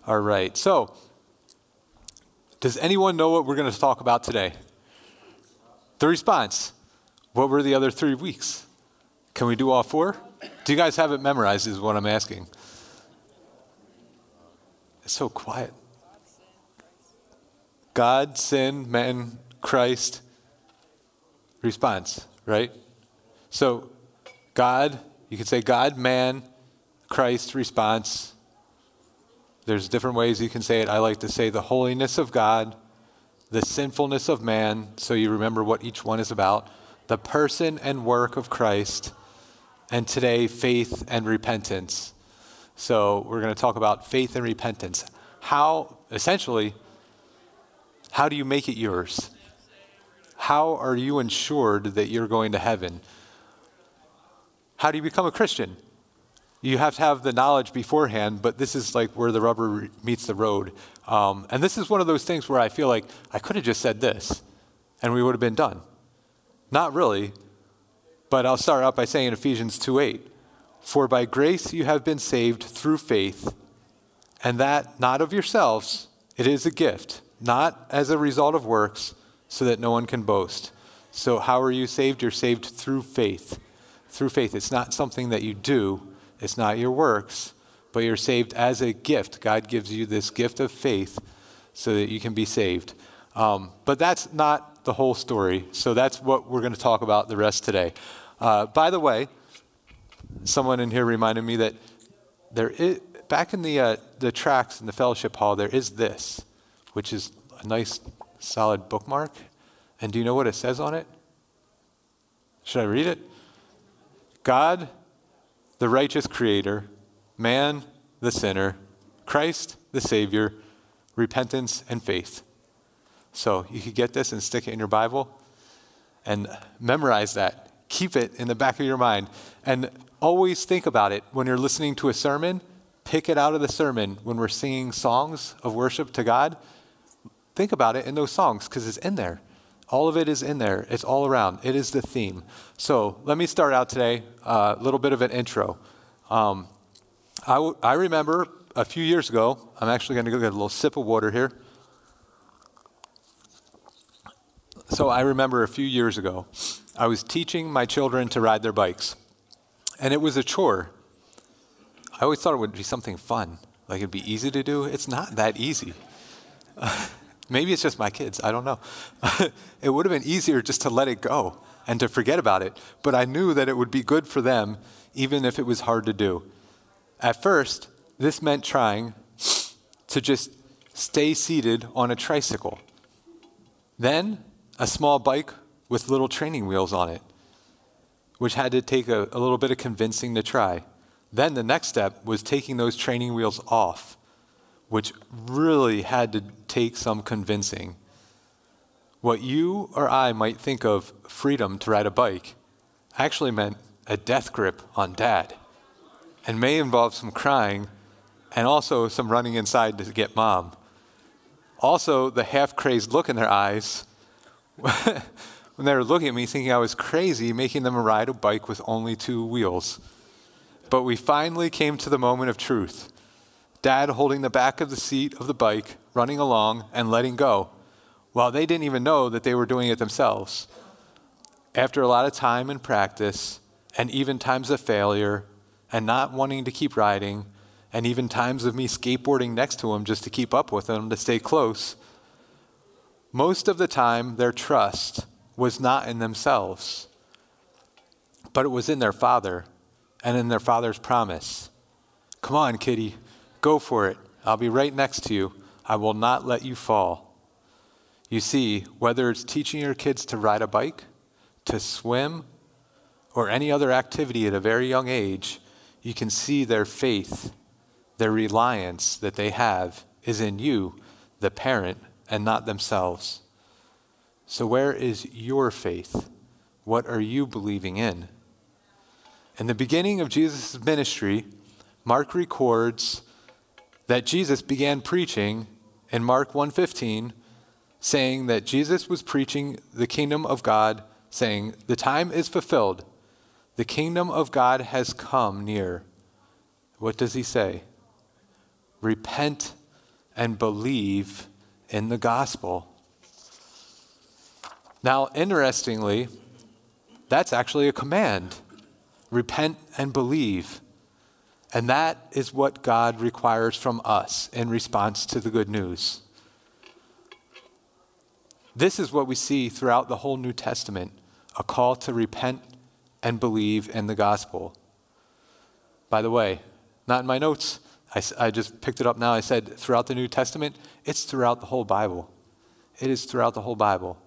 All right. So, does anyone know what we're going to talk about today? The response. What were the other 3 weeks? Can we do all 4? Do you guys have it memorized is what I'm asking. It's so quiet. God, sin, man, Christ, response, right? So God, you could say God, man, Christ, response. There's different ways you can say it. I like to say the holiness of God, the sinfulness of man, so you remember what each one is about, the person and work of Christ, and today, faith and repentance. So we're going to talk about faith and repentance. Essentially, how do you make it yours? How are you ensured that you're going to heaven? How do you become a Christian? You have to have the knowledge beforehand, but this is like where the rubber meets the road. And this is one of those things where I feel like I could have just said this, and we would have been done. Not really, but I'll start out by saying Ephesians 2:8, for by grace you have been saved through faith, and that not of yourselves, it is a gift, not as a result of works, so that no one can boast. So how are you saved? You're saved through faith. Through faith. It's not something that you do. It's not your works, but you're saved as a gift. God gives you this gift of faith so that you can be saved. But that's not the whole story. So that's what we're going to talk about the rest today. By the way, someone in here reminded me that there is, back in the tracks in the fellowship hall, there is this, which is a nice solid bookmark. And do you know what it says on it? Should I read it? God, the righteous creator, man, the sinner, Christ, the Savior, repentance, and faith. So you could get this and stick it in your Bible and memorize that. Keep it in the back of your mind. And always think about it when you're listening to a sermon. Pick it out of the sermon when we're singing songs of worship to God. Think about it in those songs because it's in there. All of it is in there. It's all around. It is the theme. So let me start out today, a little bit of an intro. I remember a few years ago, I'm actually going to go get a little sip of water here. So I remember a few years ago, I was teaching my children to ride their bikes. And it was a chore. I always thought it would be something fun. Like it'd be easy to do. It's not that easy. Maybe it's just my kids. I don't know. It would have been easier just to let it go and to forget about it. But I knew that it would be good for them, even if it was hard to do. At first, this meant trying to just stay seated on a tricycle. Then, a small bike with little training wheels on it, which had to take a little bit of convincing to try. Then the next step was taking those training wheels off, which really had to take some convincing. What you or I might think of freedom to ride a bike actually meant a death grip on Dad, and may involve some crying and also some running inside to get Mom. Also, the half-crazed look in their eyes when they were looking at me thinking I was crazy making them ride a bike with only 2 wheels. But we finally came to the moment of truth. Dad holding the back of the seat of the bike, running along and letting go, while they didn't even know that they were doing it themselves. After a lot of time and practice, and even times of failure, and not wanting to keep riding, and even times of me skateboarding next to him just to keep up with him, to stay close, most of the time their trust was not in themselves, but it was in their Father and in their Father's promise. Come on, kitty, go for it. I'll be right next to you. I will not let you fall. You see, whether it's teaching your kids to ride a bike, to swim, or any other activity at a very young age, you can see their faith, their reliance that they have is in you, the parent, and not themselves. So where is your faith? What are you believing in? In the beginning of Jesus' ministry, Mark records that Jesus began preaching in Mark 1:15, saying that Jesus was preaching the kingdom of God, saying, the time is fulfilled. The kingdom of God has come near. What does he say? Repent and believe in the gospel. Now, interestingly, that's actually a command. Repent and believe. And that is what God requires from us in response to the good news. This is what we see throughout the whole New Testament, a call to repent and believe in the gospel. By the way, not in my notes, I just picked it up now. I said throughout the New Testament, it's throughout the whole Bible. It is throughout the whole Bible.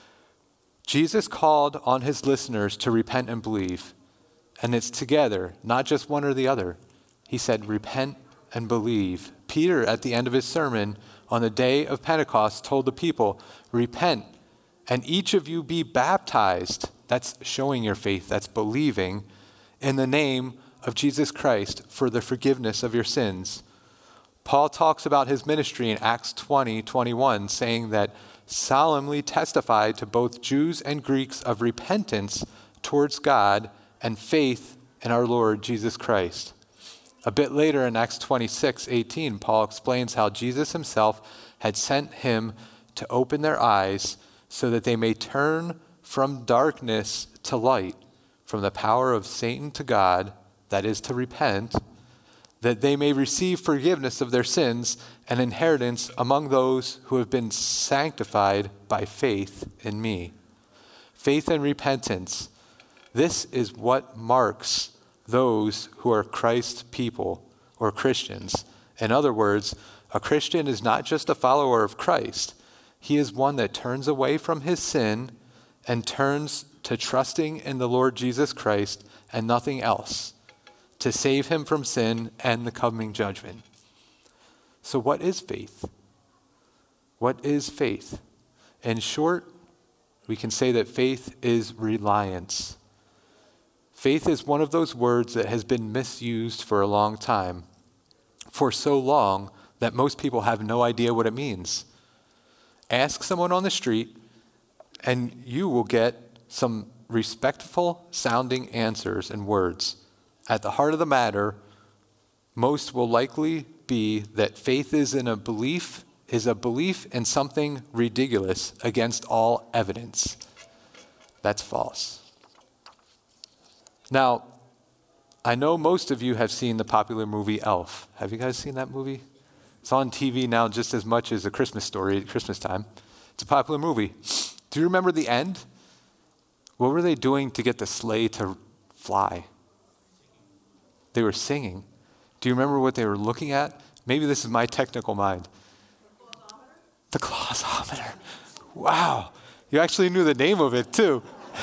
Jesus called on his listeners to repent and believe, and it's together, not just one or the other. He said, repent and believe. Peter, at the end of his sermon on the day of Pentecost, told the people, repent, and each of you be baptized. That's showing your faith, that's believing, in the name of Jesus Christ for the forgiveness of your sins. Paul talks about his ministry in Acts 20:21, saying that solemnly testified to both Jews and Greeks of repentance towards God and faith in our Lord Jesus Christ. A bit later in Acts 26:18, Paul explains how Jesus himself had sent him to open their eyes so that they may turn from darkness to light, from the power of Satan to God, that is to repent, that they may receive forgiveness of their sins and inheritance among those who have been sanctified by faith in me. Faith and repentance. This is what marks those who are Christ's people or Christians. In other words, a Christian is not just a follower of Christ. He is one that turns away from his sin and turns to trusting in the Lord Jesus Christ and nothing else to save him from sin and the coming judgment. So what is faith? What is faith? In short, we can say that faith is reliance. Faith is one of those words that has been misused for a long time, for so long that most people have no idea what it means. Ask someone on the street, and you will get some respectful sounding answers and words. At the heart of the matter, most will likely be that faith is a belief in something ridiculous against all evidence. That's false. Now, I know most of you have seen the popular movie Elf. Have you guys seen that movie? It's on TV now just as much as A Christmas Story at Christmas time. It's a popular movie. Do you remember the end? What were they doing to get the sleigh to fly? They were singing. Do you remember what they were looking at? Maybe this is my technical mind. The clausometer. Wow. You actually knew the name of it too.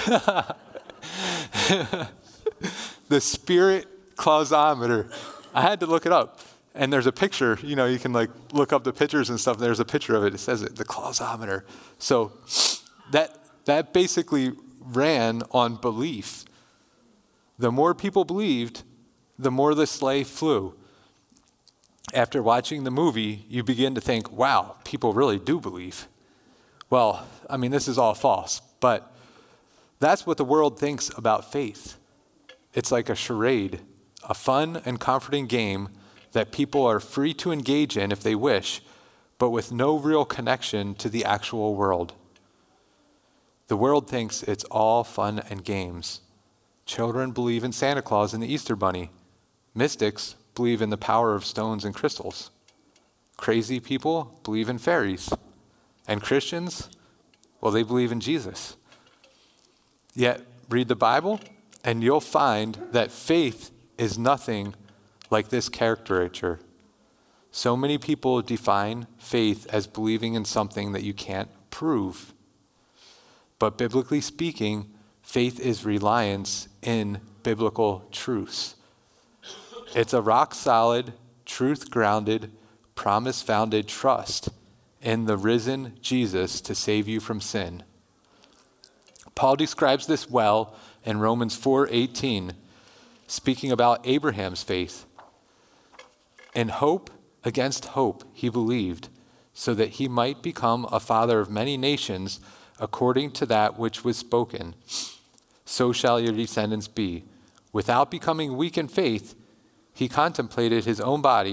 The spirit clausometer. I had to look it up. And there's a picture, you can look up the pictures and stuff. And there's a picture of it. It says it, the clausometer. So that basically ran on belief. The more people believed, the more the sleigh flew. After watching the movie, you begin to think, wow, people really do believe. Well, this is all false, but that's what the world thinks about faith. It's like a charade, a fun and comforting game that people are free to engage in if they wish, but with no real connection to the actual world. The world thinks it's all fun and games. Children believe in Santa Claus and the Easter Bunny. Mystics believe in the power of stones and crystals. Crazy people believe in fairies. And Christians, well, they believe in Jesus. Yet, read the Bible, and you'll find that faith is nothing like this caricature. So many people define faith as believing in something that you can't prove. But biblically speaking, faith is reliance in biblical truths. It's a rock-solid, truth-grounded, promise-founded trust in the risen Jesus to save you from sin. Paul describes this well in Romans 4:18, speaking about Abraham's faith. In hope against hope he believed, so that he might become a father of many nations according to that which was spoken. So shall your descendants be. Without becoming weak in faith, he contemplated his own body,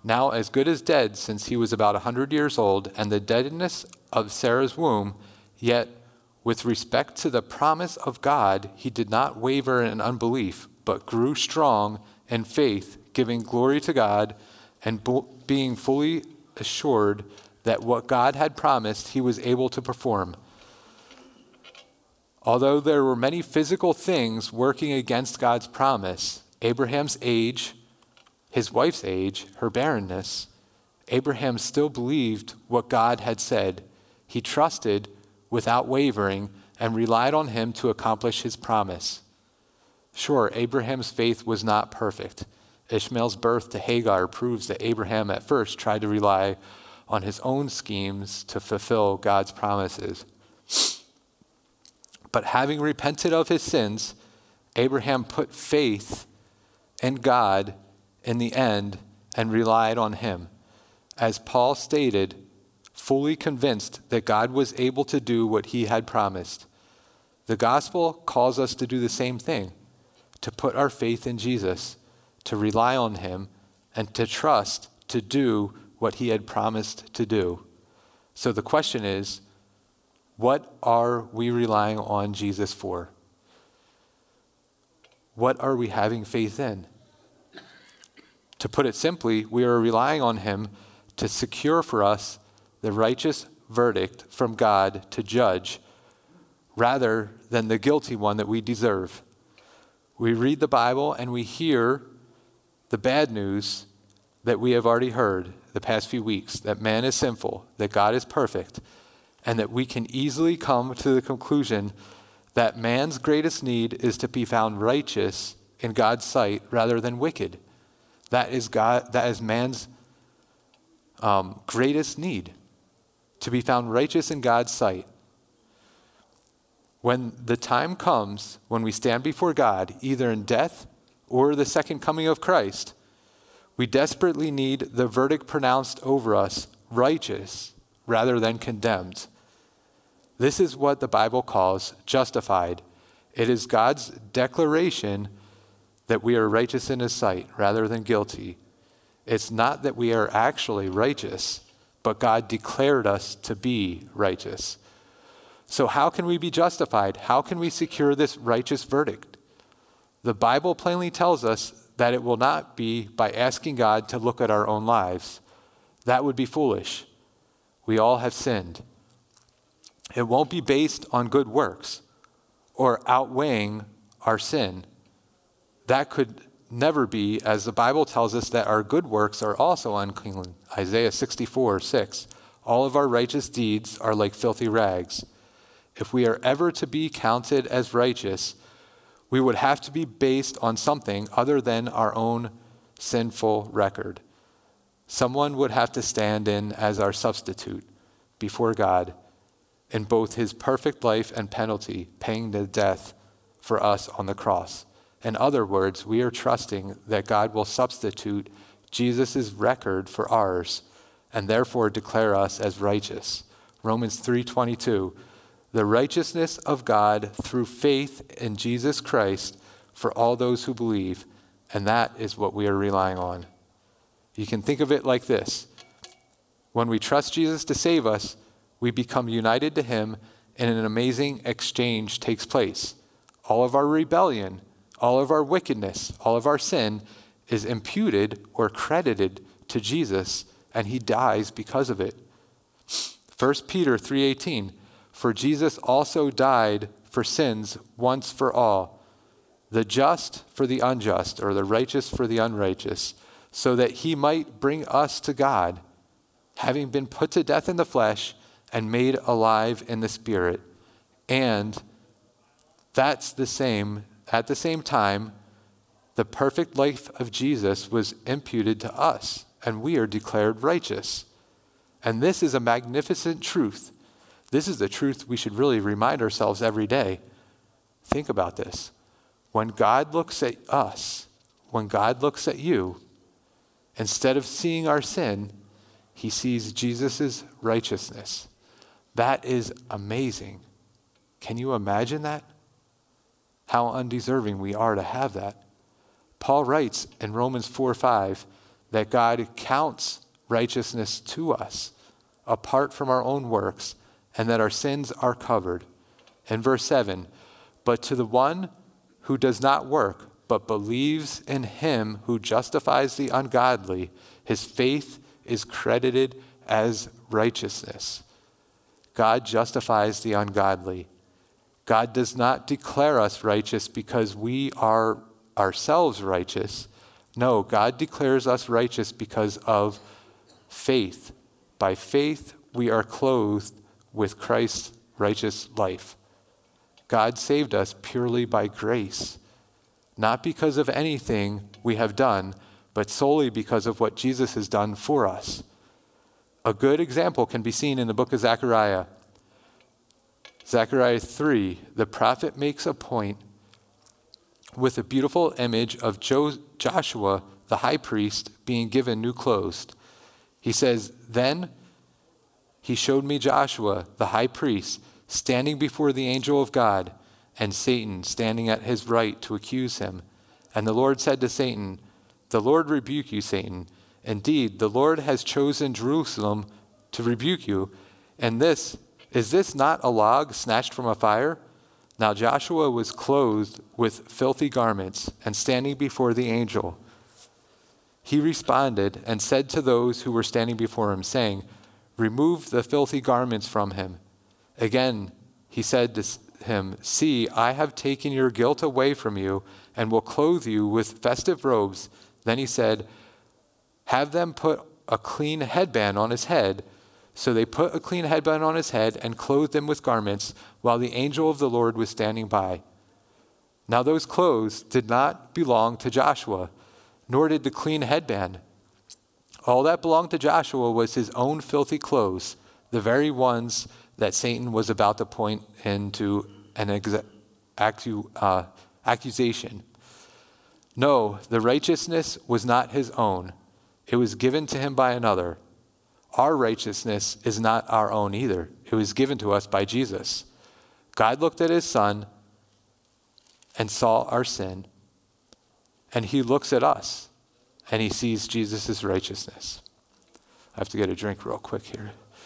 now as good as dead since he was about 100 years old, and the deadness of Sarah's womb, yet with respect to the promise of God, he did not waver in unbelief, but grew strong in faith, giving glory to God, and being fully assured that what God had promised he was able to perform. Although there were many physical things working against God's promise, Abraham's age, his wife's age, her barrenness, Abraham still believed what God had said. He trusted without wavering and relied on him to accomplish his promise. Sure, Abraham's faith was not perfect. Ishmael's birth to Hagar proves that Abraham at first tried to rely on his own schemes to fulfill God's promises. But having repented of his sins, Abraham put faith in God in the end and relied on him. As Paul stated, fully convinced that God was able to do what he had promised. The gospel calls us to do the same thing, to put our faith in Jesus, to rely on him, and to trust to do what he had promised to do. So the question is, what are we relying on Jesus for? What are we having faith in? To put it simply, we are relying on him to secure for us the righteous verdict from God to judge, rather than the guilty one that we deserve. We read the Bible and we hear the bad news that we have already heard the past few weeks, that man is sinful, that God is perfect, and that we can easily come to the conclusion that man's greatest need is to be found righteous in God's sight rather than wicked. That is man's greatest need, to be found righteous in God's sight. When the time comes when we stand before God, either in death or the second coming of Christ, we desperately need the verdict pronounced over us righteous rather than condemned. This is what the Bible calls justified. It is God's declaration that we are righteous in his sight rather than guilty. It's not that we are actually righteous, but God declared us to be righteous. So how can we be justified? How can we secure this righteous verdict? The Bible plainly tells us that it will not be by asking God to look at our own lives. That would be foolish. We all have sinned. It won't be based on good works or outweighing our sin. That could never be, as the Bible tells us that our good works are also unclean. Isaiah 64:6. All of our righteous deeds are like filthy rags. If we are ever to be counted as righteous, we would have to be based on something other than our own sinful record. Someone would have to stand in as our substitute before God in both his perfect life and penalty, paying the death for us on the cross. In other words, we are trusting that God will substitute Jesus' record for ours and therefore declare us as righteous. Romans 3:22, the righteousness of God through faith in Jesus Christ for all those who believe, and that is what we are relying on. You can think of it like this. When we trust Jesus to save us, we become united to him, and an amazing exchange takes place. All of our rebellion, all of our wickedness, all of our sin is imputed or credited to Jesus, and he dies because of it. 1 Peter 3:18, for Jesus also died for sins once for all, the just for the unjust, or the righteous for the unrighteous, so that he might bring us to God, having been put to death in the flesh and made alive in the spirit. And at the same time, the perfect life of Jesus was imputed to us, and we are declared righteous. And this is a magnificent truth. This is the truth we should really remind ourselves every day. Think about this. When God looks at us, when God looks at you, instead of seeing our sin, he sees Jesus' righteousness. That is amazing. Can you imagine that? How undeserving we are to have that. Paul writes in Romans 4:5, that God counts righteousness to us apart from our own works, and that our sins are covered. In verse 7, but to the one who does not work, but believes in him who justifies the ungodly, his faith is credited as righteousness. God justifies the ungodly. God does not declare us righteous because we are ourselves righteous. No, God declares us righteous because of faith. By faith, we are clothed with Christ's righteous life. God saved us purely by grace, not because of anything we have done, but solely because of what Jesus has done for us. A good example can be seen in the book of Zechariah. Zechariah 3, the prophet makes a point with a beautiful image of Joshua, the high priest, being given new clothes. He says, then he showed me Joshua, the high priest, standing before the angel of God, and Satan standing at his right to accuse him. And the Lord said to Satan, the Lord rebuke you, Satan. Indeed, the Lord has chosen Jerusalem to rebuke you. And is this not a log snatched from a fire? Now Joshua was clothed with filthy garments and standing before the angel. He responded and said to those who were standing before him, saying, remove the filthy garments from him. Again, he said to him, see, I have taken your guilt away from you and will clothe you with festive robes. Then he said, have them put a clean headband on his head. So they put a clean headband on his head and clothed him with garments while the angel of the Lord was standing by. Now those clothes did not belong to Joshua, nor did the clean headband. All that belonged to Joshua was his own filthy clothes, the very ones that Satan was about to point into an accusation. No, the righteousness was not his own. It was given to him by another. Our righteousness is not our own either. It was given to us by Jesus. God looked at his Son and saw our sin, and he looks at us and he sees Jesus' righteousness. I have to get a drink real quick here.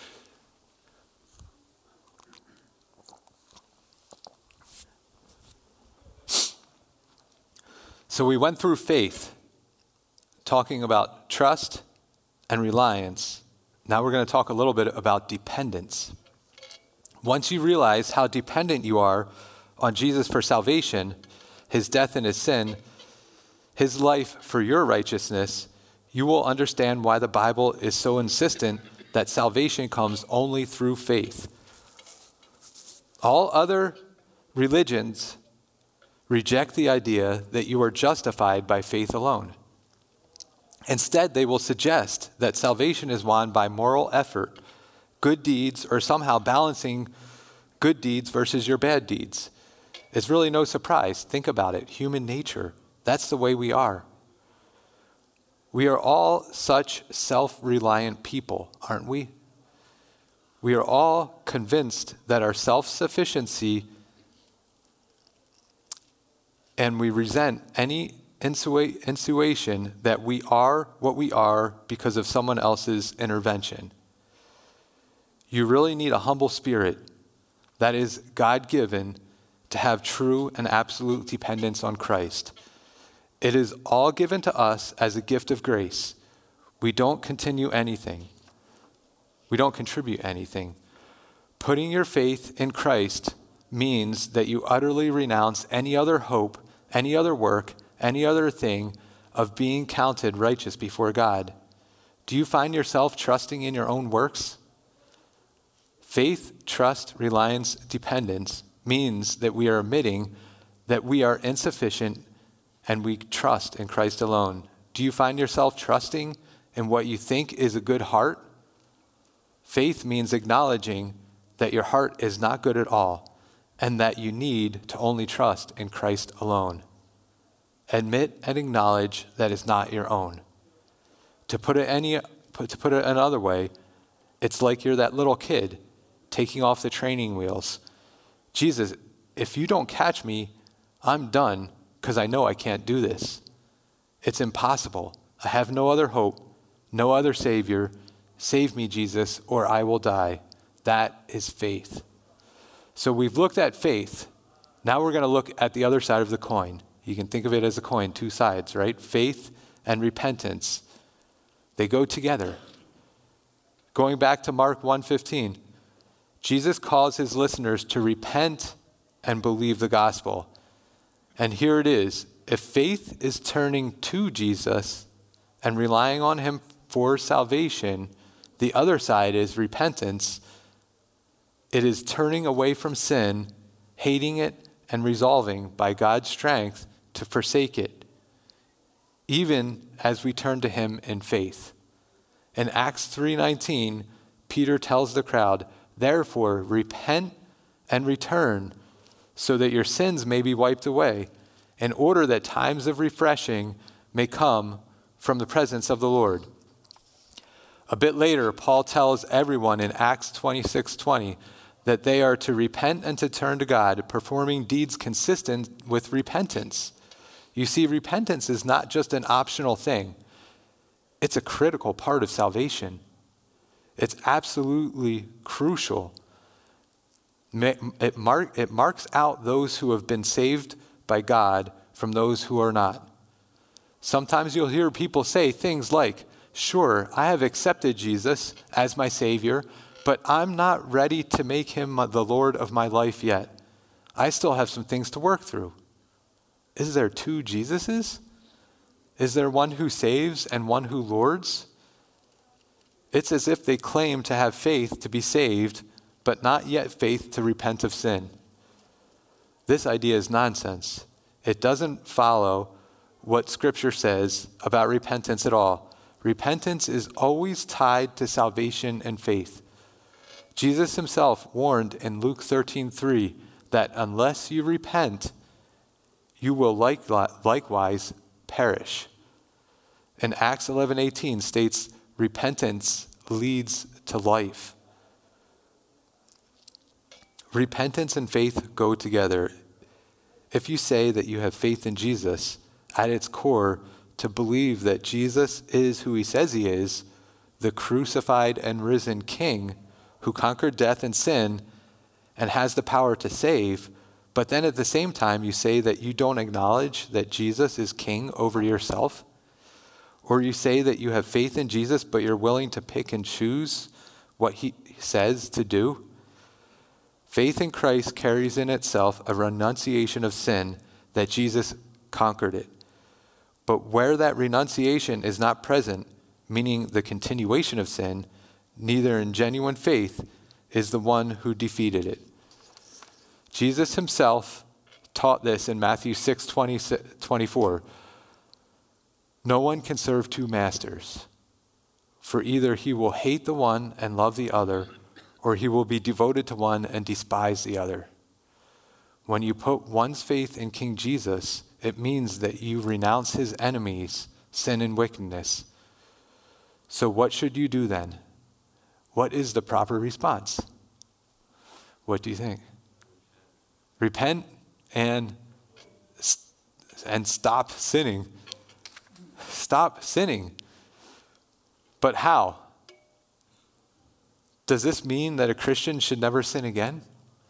So we went through faith, talking about trust and reliance. Now we're going to talk a little bit about dependence. Once you realize how dependent you are on Jesus for salvation, his death and his sin, his life for your righteousness, you will understand why the Bible is so insistent that salvation comes only through faith. All other religions reject the idea that you are justified by faith alone. Instead, they will suggest that salvation is won by moral effort, good deeds, or somehow balancing good deeds versus your bad deeds. It's really no surprise. Think about it. Human nature. That's the way we are. We are all such self-reliant people, aren't we? We are all convinced that our self-sufficiency, and we resent any insinuation that we are what we are because of someone else's intervention. You really need a humble spirit that is God-given to have true and absolute dependence on Christ. It is all given to us as a gift of grace. We don't continue anything. We don't contribute anything. Putting your faith in Christ means that you utterly renounce any other hope, any other work, any other thing of being counted righteous before God. Do you find yourself trusting in your own works? Faith, trust, reliance, dependence means that we are admitting that we are insufficient and we trust in Christ alone. Do you find yourself trusting in what you think is a good heart? Faith means acknowledging that your heart is not good at all and that you need to only trust in Christ alone. Admit and acknowledge that it's not your own. To put it another way, it's like you're that little kid taking off the training wheels. Jesus, if you don't catch me, I'm done because I know I can't do this. It's impossible. I have no other hope, no other Savior. Save me, Jesus, or I will die. That is faith. So we've looked at faith. Now we're going to look at the other side of the coin. You can think of it as a coin, two sides, right? Faith and repentance. They go together. Going back to Mark 1:15, Jesus calls his listeners to repent and believe the gospel. And here it is. If faith is turning to Jesus and relying on him for salvation, the other side is repentance. It is turning away from sin, hating it, and resolving by God's strength to forsake it, even as we turn to him in faith. In Acts 3:19, Peter tells the crowd, therefore repent and return so that your sins may be wiped away, in order that times of refreshing may come from the presence of the Lord. A bit later, Paul tells everyone in Acts 26:20 that they are to repent and to turn to God, performing deeds consistent with repentance. You see, repentance is not just an optional thing. It's a critical part of salvation. It's absolutely crucial. It marks out those who have been saved by God from those who are not. Sometimes you'll hear people say things like, sure, I have accepted Jesus as my Savior, but I'm not ready to make him the Lord of my life yet. I still have some things to work through. Is there two Jesuses? Is there one who saves and one who lords? It's as if they claim to have faith to be saved, but not yet faith to repent of sin. This idea is nonsense. It doesn't follow what Scripture says about repentance at all. Repentance is always tied to salvation and faith. Jesus himself warned in Luke 13:3 that unless you repent, you will likewise perish. And Acts 11:18 states, repentance leads to life. Repentance and faith go together. If you say that you have faith in Jesus, at its core, to believe that Jesus is who he says he is, the crucified and risen King who conquered death and sin and has the power to save, but then at the same time you say that you don't acknowledge that Jesus is king over yourself, or you say that you have faith in Jesus but you're willing to pick and choose what he says to do. Faith in Christ carries in itself a renunciation of sin that Jesus conquered it. But where that renunciation is not present, meaning the continuation of sin, neither in genuine faith is the one who defeated it. Jesus himself taught this in Matthew 6:24. No one can serve two masters, for either he will hate the one and love the other, or he will be devoted to one and despise the other. When you put one's faith in King Jesus, it means that you renounce his enemies, sin and wickedness. So what should you do then? What is the proper response? What do you think? Repent and stop sinning. Stop sinning. But how? Does this mean that a Christian should never sin again?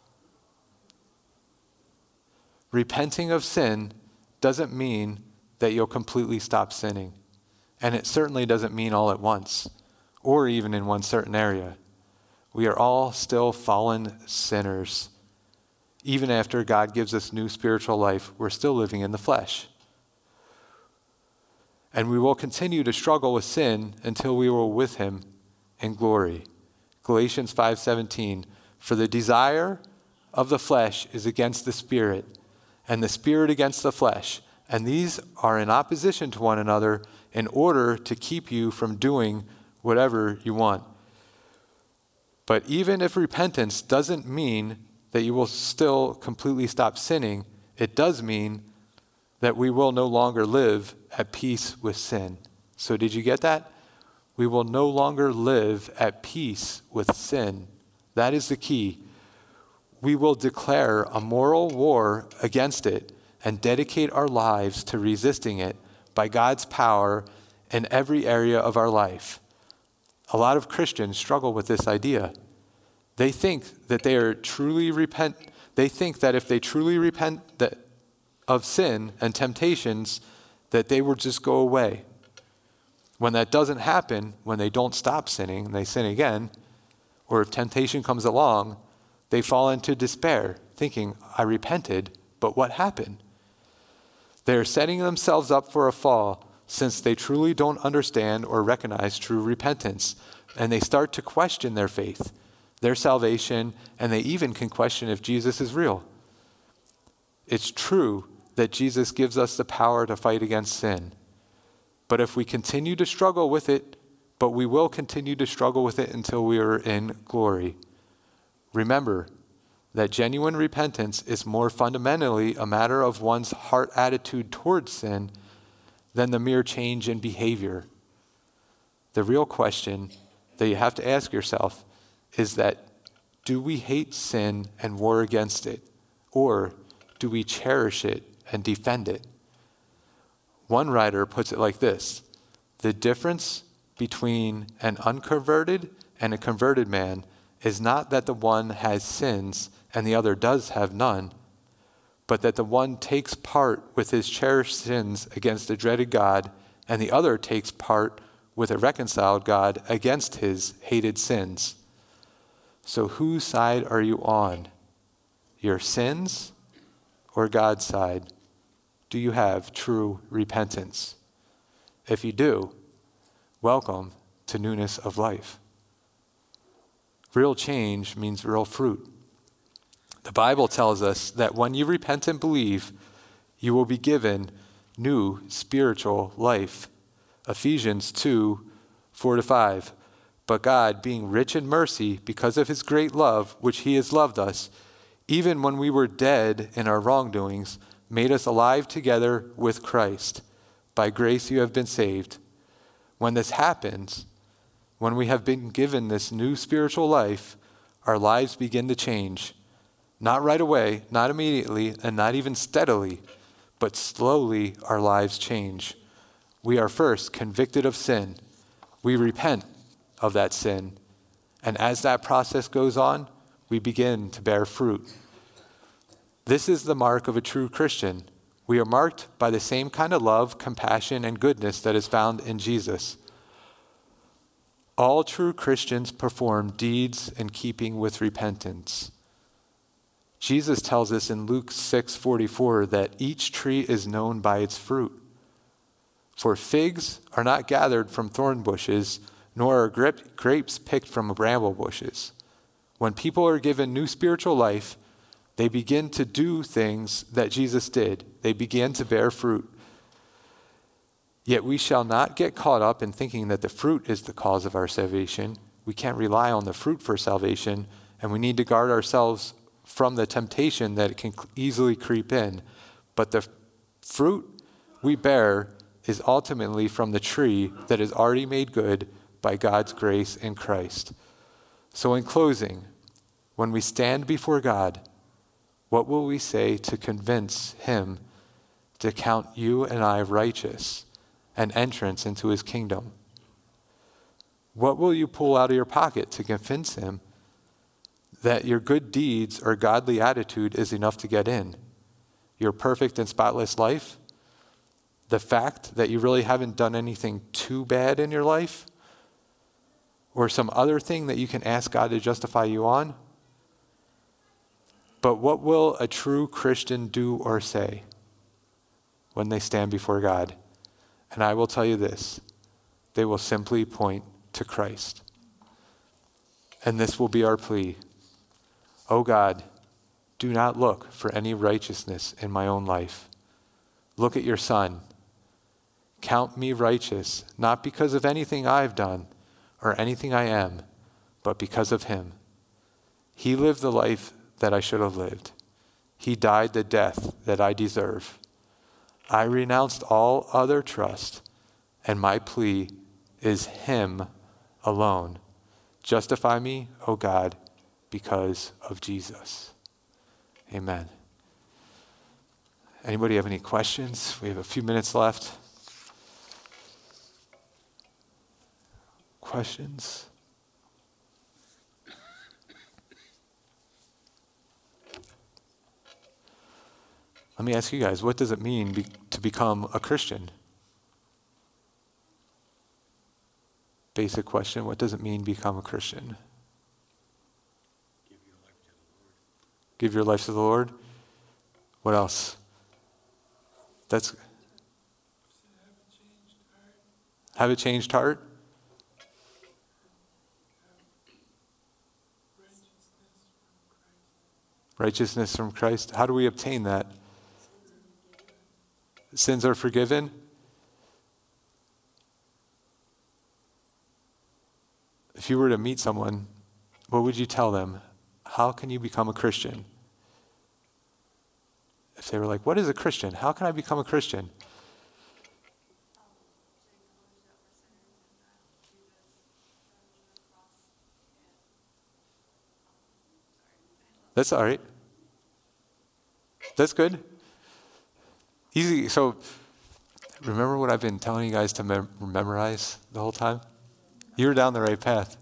Repenting of sin doesn't mean that you'll completely stop sinning. And it certainly doesn't mean all at once, or even in one certain area. We are all still fallen sinners. Even after God gives us new spiritual life, we're still living in the flesh. And we will continue to struggle with sin until we are with him in glory. Galatians 5:17, for the desire of the flesh is against the spirit, and the spirit against the flesh, and these are in opposition to one another in order to keep you from doing whatever you want. But even if repentance doesn't mean that you will still completely stop sinning, it does mean that we will no longer live at peace with sin. So did you get that? We will no longer live at peace with sin. That is the key. We will declare a moral war against it and dedicate our lives to resisting it by God's power in every area of our life. A lot of Christians struggle with this idea. They think that they think that if they truly repent of sin and temptations, that they will just go away. When that doesn't happen, when they don't stop sinning and they sin again, or if temptation comes along, they fall into despair, thinking, I repented, but what happened? They're setting themselves up for a fall since they truly don't understand or recognize true repentance, and they start to question their faith, their salvation, and they even can question if Jesus is real. It's true that Jesus gives us the power to fight against sin. But if we continue to struggle with it, but we will continue to struggle with it until we are in glory. Remember that genuine repentance is more fundamentally a matter of one's heart attitude towards sin than the mere change in behavior. The real question that you have to ask yourself is that, do we hate sin and war against it? Or do we cherish it and defend it? One writer puts it like this: the difference between an unconverted and a converted man is not that the one has sins and the other does have none, but that the one takes part with his cherished sins against a dreaded God, and the other takes part with a reconciled God against his hated sins. So whose side are you on? Your sins or God's side? Do you have true repentance? If you do, welcome to newness of life. Real change means real fruit. The Bible tells us that when you repent and believe, you will be given new spiritual life. Ephesians 2:4-5. But God, being rich in mercy, because of his great love, which he has loved us, even when we were dead in our wrongdoings, made us alive together with Christ. By grace you have been saved. When this happens, when we have been given this new spiritual life, our lives begin to change. Not right away, not immediately, and not even steadily, but slowly our lives change. We are first convicted of sin. We repent of that sin. And as that process goes on, we begin to bear fruit. This is the mark of a true Christian. We are marked by the same kind of love, compassion, and goodness that is found in Jesus. All true Christians perform deeds in keeping with repentance. Jesus tells us in Luke 6:44 that each tree is known by its fruit. For figs are not gathered from thorn bushes, nor are grapes picked from bramble bushes. When people are given new spiritual life, they begin to do things that Jesus did. They begin to bear fruit. Yet we shall not get caught up in thinking that the fruit is the cause of our salvation. We can't rely on the fruit for salvation, and we need to guard ourselves from the temptation that it can easily creep in. But the fruit we bear is ultimately from the tree that is already made good by God's grace in Christ. So in closing, when we stand before God, what will we say to convince him to count you and I righteous and entrance into his kingdom? What will you pull out of your pocket to convince him that your good deeds or godly attitude is enough to get in? Your perfect and spotless life? The fact that you really haven't done anything too bad in your life? Or some other thing that you can ask God to justify you on? But what will a true Christian do or say when they stand before God? And I will tell you this: they will simply point to Christ. And this will be our plea. Oh God, do not look for any righteousness in my own life. Look at your Son. Count me righteous, not because of anything I've done or anything I am, but because of him. He lived the life that I should have lived. He died the death that I deserve. I renounced all other trust, and my plea is him alone. Justify me, O God, because of Jesus. Amen. Anybody have any questions? We have a few minutes left. questions? Let me ask you guys, what does it mean to become a Christian? Basic question, what does it mean become a Christian? Give your life to the Lord. What else? That's have a changed heart. Righteousness from Christ. How do we obtain that? Sins are forgiven. If you were to meet someone, what would you tell them? How can you become a Christian? If they were like, what is a Christian? How can I become a Christian? That's all right. That's good. Easy. So, remember what I've been telling you guys to memorize the whole time? You're down the right path.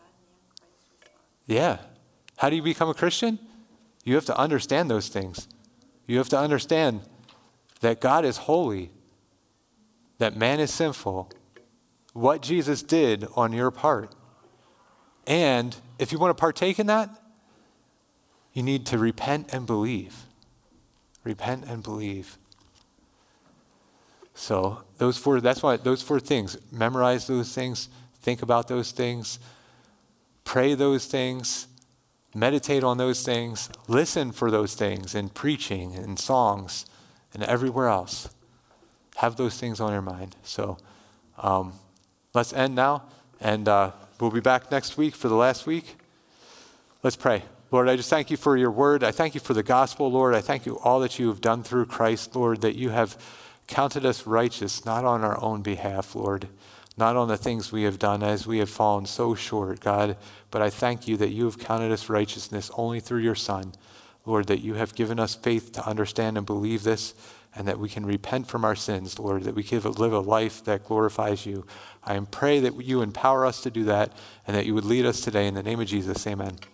Yeah. How do you become a Christian? You have to understand those things. You have to understand that God is holy, that man is sinful, what Jesus did on your part. And if you want to partake in that, you need to repent and believe. Repent and believe. So those four things, memorize those things, think about those things, pray those things, meditate on those things, listen for those things in preaching and songs and everywhere else. Have those things on your mind. So let's end now, and we'll be back next week for the last week. Let's pray. Lord, I just thank you for your word. I thank you for the gospel, Lord. I thank you all that you have done through Christ, Lord, that you have counted us righteous, not on our own behalf, Lord, not on the things we have done as we have fallen so short, God, but I thank you that you have counted us righteousness only through your Son, Lord, that you have given us faith to understand and believe this, and that we can repent from our sins, Lord, that we can live a life that glorifies you. I pray that you empower us to do that, and that you would lead us today in the name of Jesus. Amen.